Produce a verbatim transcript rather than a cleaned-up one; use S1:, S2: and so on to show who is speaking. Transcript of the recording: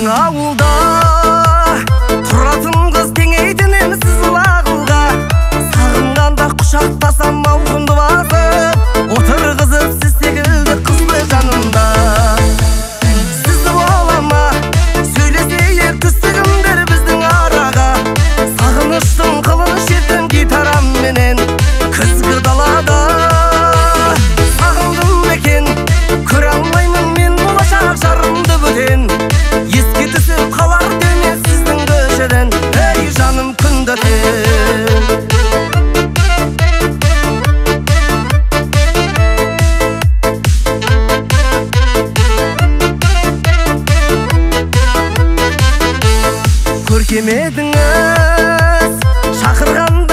S1: Біздің ауылда тұратын қыз теңейтін емсіз лағылға. Сағынғанда құшақтасам ауқымды басып, отырғызып сіз секілді қызды жанымда. Сізді олама сөйлесейлер күстігімдер біздің араға. Сағыныштың қылын шертім гитарамменен күзгі далада. Сағындым екен көре алмаймын мен болашақ жарымды бөтен. Еске түсіп қалар деме сіздің көшеден, ей жаным күнді өтен. Көркем едіңіз шақырған